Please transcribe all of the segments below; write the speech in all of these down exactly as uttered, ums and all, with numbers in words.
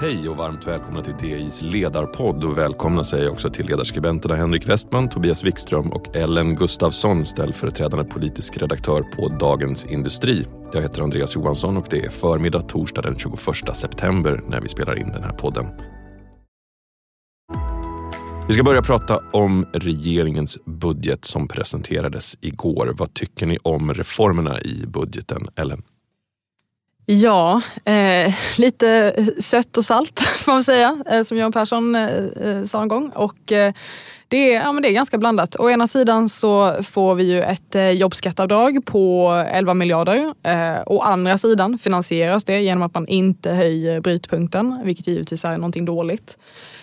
Hej och varmt välkomna till D I:s ledarpodd och välkomna säger också till ledarskribenterna Henrik Westman, Tobias Wikström och Ellen Gustafsson, ställföreträdande politisk redaktör på Dagens Industri. Jag heter Andreas Johansson och det är förmiddag torsdag den tjugoförsta september när vi spelar in den här podden. Vi ska börja prata om regeringens budget som presenterades igår. Vad tycker ni om reformerna i budgeten, Ellen? Ja, eh, lite sött och salt får man säga, eh, som Jan Persson eh, sa en gång. Och eh, det, är, ja, men det är ganska blandat. Å ena sidan så får vi ju ett eh, jobbskatteavdrag på elva miljarder. Eh, å andra sidan finansieras det genom att man inte höjer brytpunkten, vilket givetvis är någonting dåligt.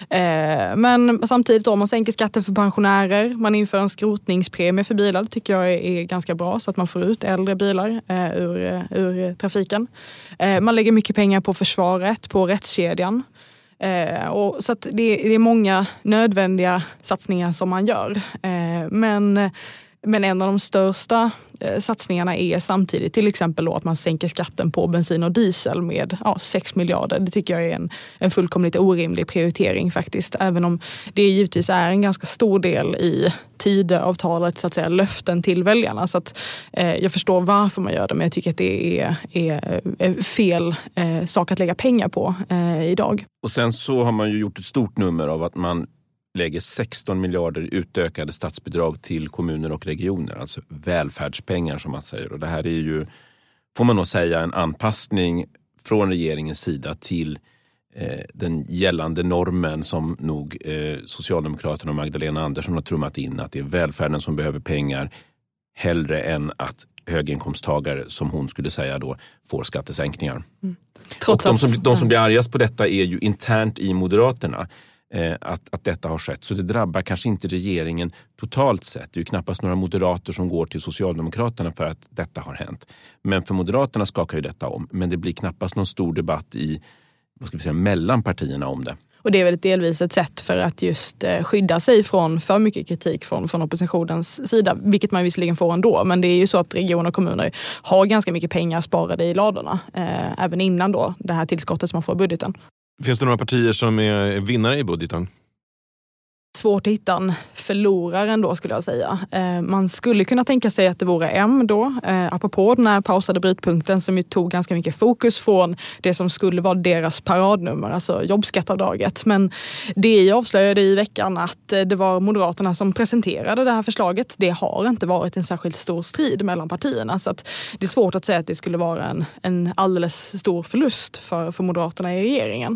Eh, men samtidigt då, man sänker skatten för pensionärer, man inför en skrotningspremie för bilar. Det tycker jag är, är ganska bra så att man får ut äldre bilar eh, ur, ur trafiken. Eh, man lägger mycket pengar på försvaret, på rättskedjan. Eh, och så att det, det är många nödvändiga satsningar som man gör. Eh, men, men en av de största eh, satsningarna är samtidigt till exempel då att man sänker skatten på bensin och diesel med ja, sex miljarder. Det tycker jag är en, en fullkomligt orimlig prioritering faktiskt. Även om det givetvis är en ganska stor del i Tidöavtalet, så att säga, löften till väljarna. Så att, eh, jag förstår varför man gör det, men jag tycker att det är, är, är fel eh, sak att lägga pengar på eh, idag. Och sen så har man ju gjort ett stort nummer av att man lägger sexton miljarder utökade statsbidrag till kommuner och regioner. Alltså välfärdspengar som man säger. Och det här är ju, får man nog säga, en anpassning från regeringens sida till eh, den gällande normen som nog eh, Socialdemokraterna och Magdalena Andersson har trummat in. Att det är välfärden som behöver pengar hellre än att höginkomsttagare, som hon skulle säga då, får skattesänkningar. Mm. Och de som, de som blir argast på detta är ju internt i Moderaterna. Att, att detta har skett. Så det drabbar kanske inte regeringen totalt sett. Det är ju knappast några moderater som går till Socialdemokraterna för att detta har hänt. Men för Moderaterna skakar ju detta om. Men det blir knappast någon stor debatt i, vad ska vi säga, mellan partierna om det. Och det är väl delvis ett sätt för att just skydda sig från för mycket kritik från, från oppositionens sida. Vilket man visserligen får ändå. Men det är ju så att regioner och kommuner har ganska mycket pengar sparade i ladorna. Eh, även innan då det här tillskottet som man får i budgeten. Finns det några partier som är vinnare i budgeten? Svårt att hitta en förlorare ändå, skulle jag säga. Eh, man skulle kunna tänka sig att det vore M då, eh, apropå den här pausade brytpunkten som ju tog ganska mycket fokus från det som skulle vara deras paradnummer, alltså jobbskatteavdraget. Men det avslöjade i veckan att det var Moderaterna som presenterade det här förslaget. Det har inte varit en särskilt stor strid mellan partierna, så att det är svårt att säga att det skulle vara en, en alldeles stor förlust för, för Moderaterna i regeringen.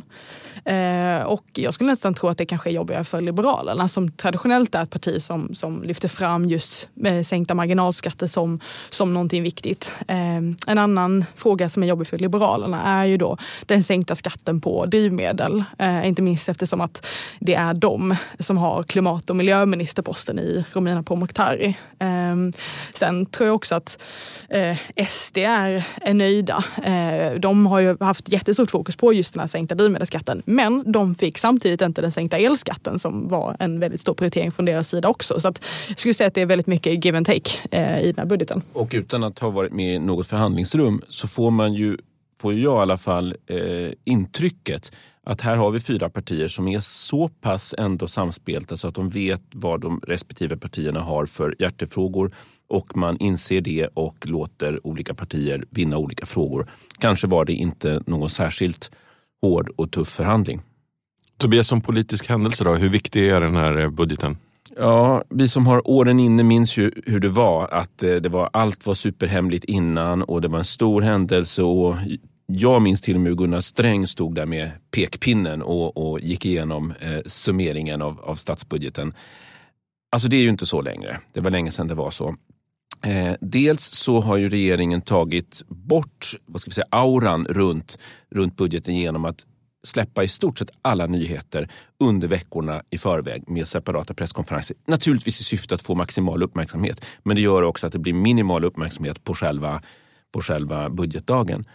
Eh, och jag skulle nästan tro att det kanske är jobbigare för Liberalerna, som traditionellt är ett parti som, som lyfter fram just eh, sänkta marginalskatter som, som någonting viktigt. Eh, en annan fråga som är jobbig för Liberalerna är ju då den sänkta skatten på drivmedel. Eh, inte minst eftersom att det är de som har klimat- och miljöministerposten i Romina Pourmokhtari. Eh, sen tror jag också att eh, S D är, är nöjda. Eh, de har ju haft jättestort fokus på just den här sänkta drivmedelsskatten. Men de fick samtidigt inte den sänkta elskatten som var en väldigt stor prioritering från deras sida också. Så att jag skulle säga att det är väldigt mycket give and take eh, i den här budgeten. Och utan att ha varit med i något förhandlingsrum så får man ju, får jag i alla fall eh, intrycket att här har vi fyra partier som är så pass ändå samspelta så att de vet vad de respektive partierna har för hjärtefrågor och man inser det och låter olika partier vinna olika frågor. Kanske var det inte någon särskilt hård och tuff förhandling. Tobias, som politisk händelse då, hur viktig är den här budgeten? Ja, vi som har åren inne minns ju hur det var. Att det var, allt var superhemligt innan och det var en stor händelse och jag minns till och med hur Gunnar Sträng stod där med pekpinnen och, och gick igenom eh, summeringen av, av statsbudgeten. Alltså det är ju inte så längre. Det var länge sedan det var så. Eh, dels så har ju regeringen tagit bort, vad ska vi säga, auran runt, runt budgeten genom att släppa i stort sett alla nyheter under veckorna i förväg med separata presskonferenser. Naturligtvis i syfte att få maximal uppmärksamhet. Men det gör också att det blir minimal uppmärksamhet på själva, på själva budgetdagen.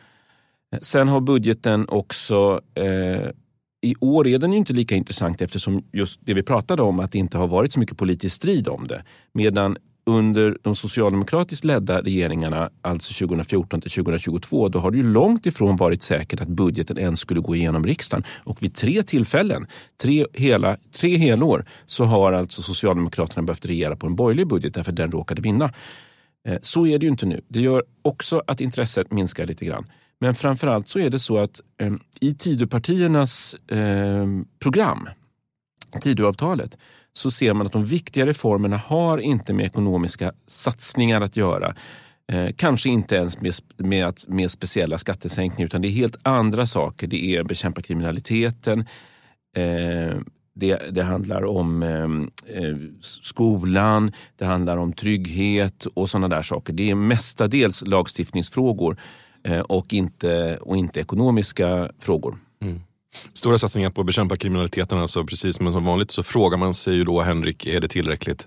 Sen har budgeten också, eh, i år är den ju inte lika intressant eftersom just det vi pratade om att det inte har varit så mycket politisk strid om det. Medan under de socialdemokratiskt ledda regeringarna, alltså tjugohundrafjorton till tjugohundratjugotvå, då har det ju långt ifrån varit säkert att budgeten ens skulle gå igenom riksdagen. Och vid tre tillfällen, tre, hela, tre helår, så har alltså Socialdemokraterna behövt regera på en borgerlig budget därför den råkade vinna. Så är det ju inte nu. Det gör också att intresset minskar lite grann. Men framförallt så är det så att eh, i Tidöpartiernas eh, program, Tidöavtalet, så ser man att de viktiga reformerna har inte med ekonomiska satsningar att göra. Eh, kanske inte ens med, med, med speciella skattesänkningar, utan det är helt andra saker. Det är bekämpa kriminaliteten, eh, det, det handlar om eh, skolan, det handlar om trygghet och sådana där saker. Det är mestadels lagstiftningsfrågor eh, och, inte, och inte ekonomiska frågor. Mm. Stora satsningar på att bekämpa kriminaliteten, alltså precis som vanligt, så frågar man sig ju då, Henrik, är det tillräckligt?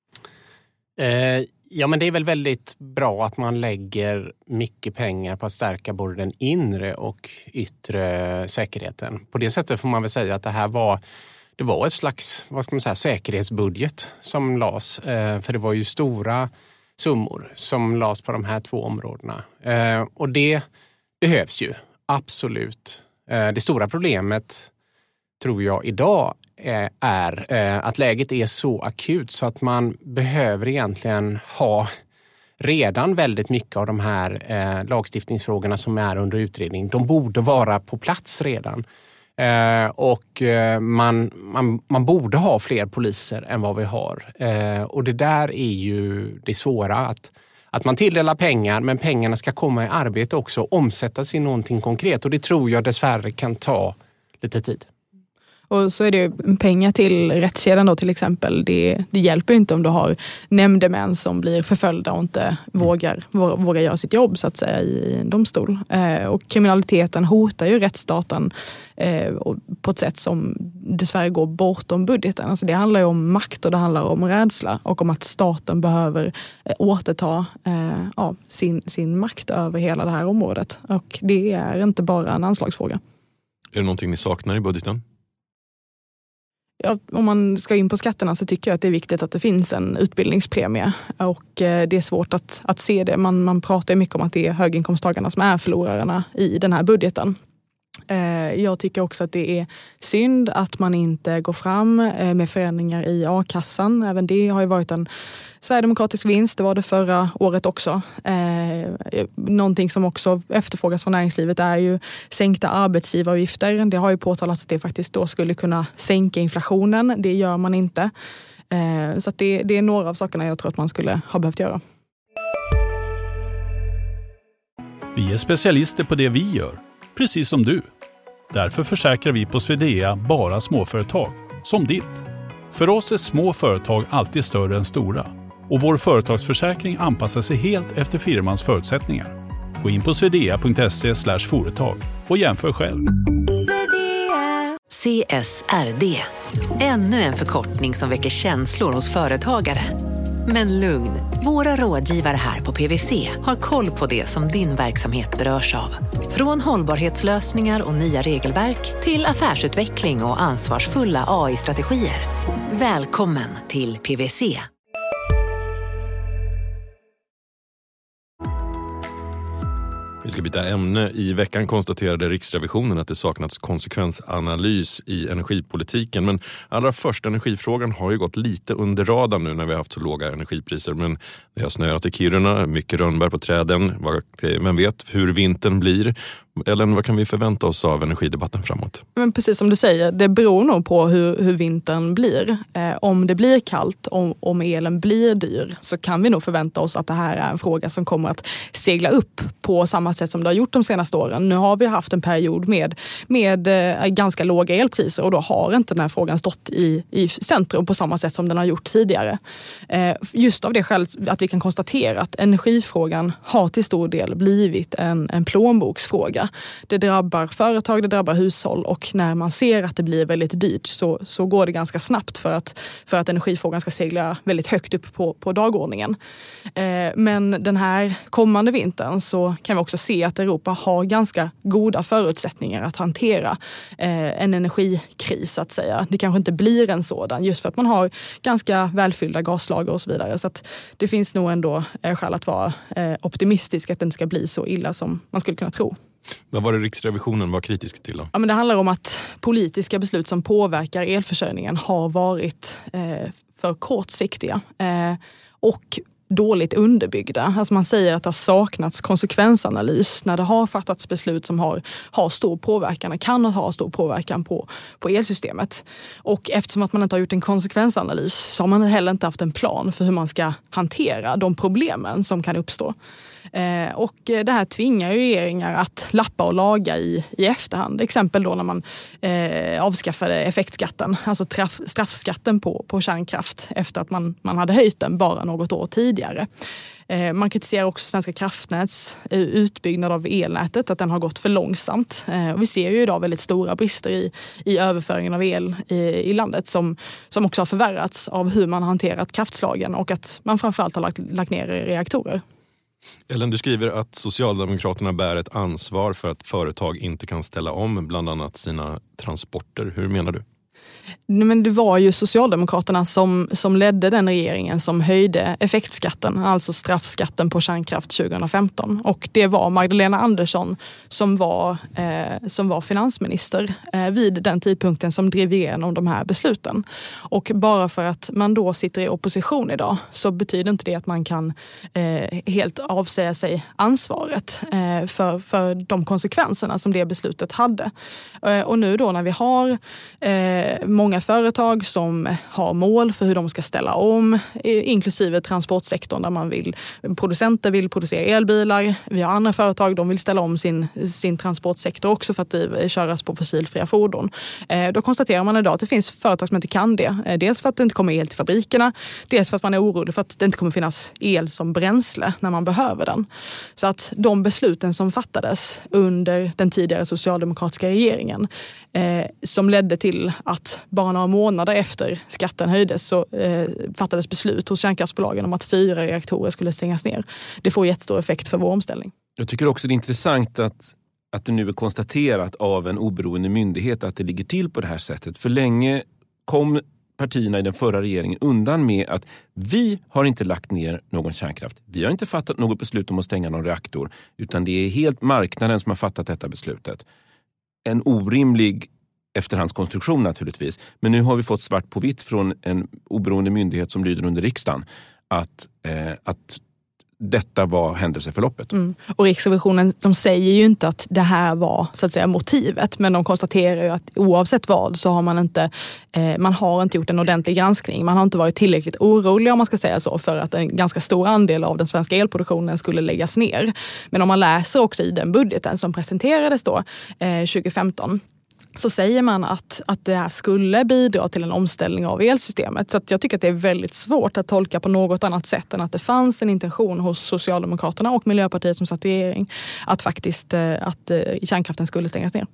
Eh, ja, men det är väl väldigt bra att man lägger mycket pengar på att stärka både den inre och yttre säkerheten. På det sättet får man väl säga att det här var, det var ett slags, vad ska man säga, säkerhetsbudget som lades. Eh, för det var ju stora summor som lades på de här två områdena. Eh, och det behövs ju, absolut. Det stora problemet, tror jag, idag är att läget är så akut så att man behöver egentligen ha redan väldigt mycket av de här lagstiftningsfrågorna som är under utredning. De borde vara på plats redan. Och man, man, man borde ha fler poliser än vad vi har. Och det där är ju det svåra, att Att man tilldelar pengar, men pengarna ska komma i arbete också och omsättas i någonting konkret. Och det tror jag dessvärre kan ta lite tid. Och så är det ju pengar till rättskedjan då till exempel. Det, det hjälper inte om du har nämndemän som blir förföljda och inte vågar, vågar göra sitt jobb så att säga i en domstol. Eh, och kriminaliteten hotar ju rättsstaten eh, på ett sätt som dessvärre går bortom budgeten. Alltså det handlar ju om makt och det handlar om rädsla och om att staten behöver eh, återta eh, ja, sin, sin makt över hela det här området. Och det är inte bara en anslagsfråga. Är det någonting ni saknar i budgeten? Ja, om man ska in på skatterna så tycker jag att det är viktigt att det finns en utbildningspremie och eh, det är svårt att, att se det. Man, man pratar mycket om att det är höginkomsttagarna som är förlorarna i den här budgeten. Eh, jag tycker också att det är synd att man inte går fram eh, med förändringar i a-kassan. Även det har ju varit en sverigedemokratisk vinst, det var det förra året också. Eh, någonting som också efterfrågas från näringslivet är ju sänkta arbetsgivaravgifter. Det har ju påtalats att det faktiskt då skulle kunna sänka inflationen. Det gör man inte. Eh, så att det, det är några av sakerna jag tror att man skulle ha behövt göra. Vi är specialister på det vi gör, precis som du. Därför försäkrar vi på Swedea bara småföretag, som ditt. För oss är små företag alltid större än stora. Och vår företagsförsäkring anpassar sig helt efter firmans förutsättningar. Gå in på swedea punkt se slash företag och jämför själv. C S R D. Ännu en förkortning som väcker känslor hos företagare. Men lugn, våra rådgivare här på P W C har koll på det som din verksamhet berörs av. Från hållbarhetslösningar och nya regelverk till affärsutveckling och ansvarsfulla A I-strategier. Välkommen till P W C. Vi ska byta ämne. I veckan konstaterade Riksrevisionen att det saknats konsekvensanalys i energipolitiken. Men allra först, energifrågan har ju gått lite under radarn nu när vi har haft så låga energipriser. Men det har snöat i Kiruna, mycket rönnbär på träden. Vem vet hur vintern blir? Eller vad kan vi förvänta oss av energidebatten framåt? Men precis som du säger, det beror nog på hur, hur vintern blir. Eh, om det blir kallt, om, om elen blir dyr, så kan vi nog förvänta oss att det här är en fråga som kommer att segla upp på samma sätt som det har gjort de senaste åren. Nu har vi haft en period med, med eh, ganska låga elpriser och då har inte den här frågan stått i, i centrum på samma sätt som den har gjort tidigare. Eh, just av det skälet att vi kan konstatera att energifrågan har till stor del blivit en, en plånboksfråga. det. Det drabbar företag, det drabbar hushåll och när man ser att det blir väldigt dyrt så, så går det ganska snabbt för att, för att energifrågan ska segla väldigt högt upp på, på dagordningen. Eh, men den här kommande vintern så kan vi också se att Europa har ganska goda förutsättningar att hantera eh, en energikris så att säga. Det kanske inte blir en sådan just för att man har ganska välfyllda gaslager och så vidare. Så att det finns nog ändå eh, skäl att vara eh, optimistisk att det inte ska bli så illa som man skulle kunna tro. Vad var det Riksrevisionen var kritisk till då? Ja, men det handlar om att politiska beslut som påverkar elförsörjningen har varit eh, för kortsiktiga eh, och dåligt underbyggda. Alltså man säger att det har saknats konsekvensanalys när det har fattats beslut som har, har stor påverkan, kan ha stor påverkan på, på elsystemet. Och eftersom att man inte har gjort en konsekvensanalys så har man heller inte haft en plan för hur man ska hantera de problemen som kan uppstå. Eh, och det här tvingar ju regeringar att lappa och laga i, i efterhand. Exempel då när man eh, avskaffade effektskatten, alltså traff, straffskatten på, på kärnkraft efter att man, man hade höjt den bara något år tidigare. Eh, man kritiserar också Svenska kraftnäts eh, utbyggnad av elnätet, att den har gått för långsamt. Eh, och vi ser ju idag väldigt stora brister i, i överföringen av el i, i landet som, som också har förvärrats av hur man har hanterat kraftslagen och att man framförallt har lagt, lagt ner reaktorer. Ellen, du skriver att Socialdemokraterna bär ett ansvar för att företag inte kan ställa om bland annat sina transporter. Hur menar du? Men det var ju Socialdemokraterna som, som ledde den regeringen som höjde effektskatten, alltså straffskatten på kärnkraft tjugohundrafemton. Och det var Magdalena Andersson som var, eh, som var finansminister eh, vid den tidpunkten som drev igenom de här besluten. Och bara för att man då sitter i opposition idag så betyder inte det att man kan eh, helt avsäga sig ansvaret eh, för, för de konsekvenserna som det beslutet hade. Eh, och nu då när vi har eh, många företag som har mål för hur de ska ställa om, inklusive transportsektorn där man vill, producenter vill producera elbilar. Vi har andra företag, de vill ställa om sin, sin transportsektor också för att det köras på fossilfria fordon. Eh, då konstaterar man idag att det finns företag som inte kan det. Eh, dels för att det inte kommer el till fabrikerna, dels för att man är orolig för att det inte kommer finnas el som bränsle när man behöver den. Så att de besluten som fattades under den tidigare socialdemokratiska regeringen eh, som ledde till att bara några månader efter skatten höjdes så eh, fattades beslut hos kärnkraftsbolagen om att fyra reaktorer skulle stängas ner. Det får jättestor effekt för vår omställning. Jag tycker också det är intressant att, att det nu är konstaterat av en oberoende myndighet att det ligger till på det här sättet. För länge kom partierna i den förra regeringen undan med att vi har inte lagt ner någon kärnkraft. Vi har inte fattat något beslut om att stänga någon reaktor, utan det är helt marknaden som har fattat detta beslutet. En orimlig efterhandskonstruktion naturligtvis. Men nu har vi fått svart på vitt från en oberoende myndighet som lyder under riksdagen att, eh, att detta var händelseförloppet. Mm. Och Riksrevisionen, de säger ju inte att det här var så att säga motivet, men de konstaterar ju att oavsett vad så har man inte eh, man har inte gjort en ordentlig granskning. Man har inte varit tillräckligt orolig, om man ska säga så, för att en ganska stor andel av den svenska elproduktionen skulle läggas ner. Men om man läser också i den budgeten som presenterades då eh, tjugohundrafemton så säger man att, att det här skulle bidra till en omställning av elsystemet. Så att jag tycker att det är väldigt svårt att tolka på något annat sätt än att det fanns en intention hos Socialdemokraterna och Miljöpartiet som satt i regering att faktiskt att kärnkraften skulle stängas ner.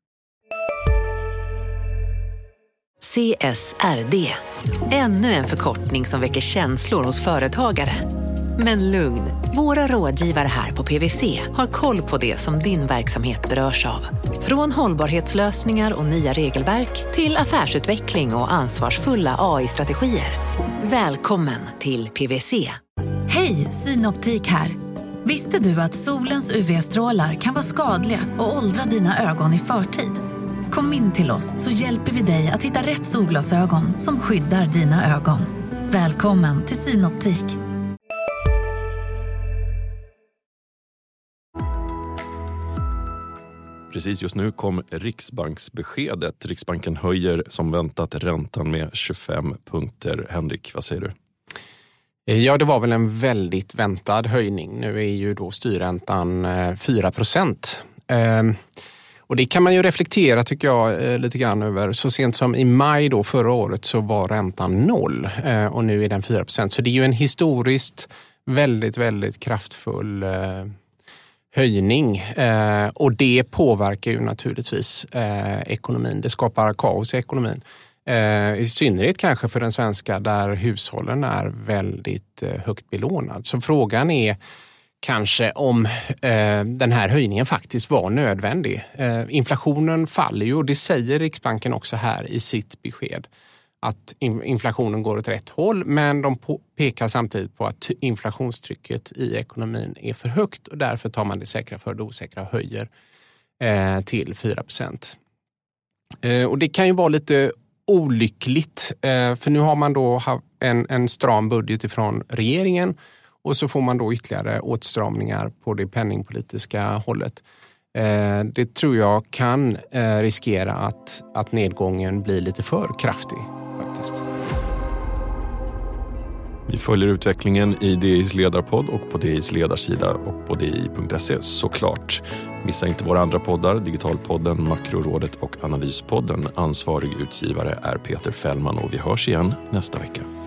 C S R D. Ännu en förkortning som väcker känslor hos företagare. Men lugn, våra rådgivare här på P W C har koll på det som din verksamhet berörs av. Från hållbarhetslösningar och nya regelverk till affärsutveckling och ansvarsfulla A I-strategier. Välkommen till P W C. Hej, Synoptik här. Visste du att solens U V-strålar kan vara skadliga och åldra dina ögon i förtid? Kom in till oss så hjälper vi dig att hitta rätt solglasögon som skyddar dina ögon. Välkommen till Synoptik. Precis just nu kom Riksbanksbeskedet. Riksbanken höjer som väntat räntan med tjugofem punkter. Henrik, vad säger du? Ja, det var väl en väldigt väntad höjning. Nu är ju då styrräntan fyra procent. Och det kan man ju reflektera, tycker jag, lite grann över. Så sent som i maj då förra året så var räntan noll och nu är den fyra procent. Så det är ju en historiskt väldigt, väldigt kraftfull höjning eh, och det påverkar ju naturligtvis eh, ekonomin. Det skapar kaos i ekonomin. Eh, I synnerhet kanske för den svenska där hushållen är väldigt eh, högt belånad. Så frågan är kanske om eh, den här höjningen faktiskt var nödvändig. Eh, inflationen faller ju och det säger Riksbanken också här i sitt besked. Att in, inflationen går åt rätt håll, men de på, pekar samtidigt på att inflationstrycket i ekonomin är för högt och därför tar man det säkra för det osäkra och höjer eh, till fyra procent. Eh, och det kan ju vara lite olyckligt eh, för nu har man då en, en stram budget ifrån regeringen och så får man då ytterligare åtstramningar på det penningpolitiska hållet. Eh, det tror jag kan eh, riskera att, att nedgången blir lite för kraftig faktiskt. Vi följer utvecklingen i D I:s ledarpodd och på D I:s ledarsida och på D I punkt se såklart. Missa inte våra andra poddar, Digitalpodden, Makrorådet och Analyspodden. Ansvarig utgivare är Peter Fällman och vi hörs igen nästa vecka.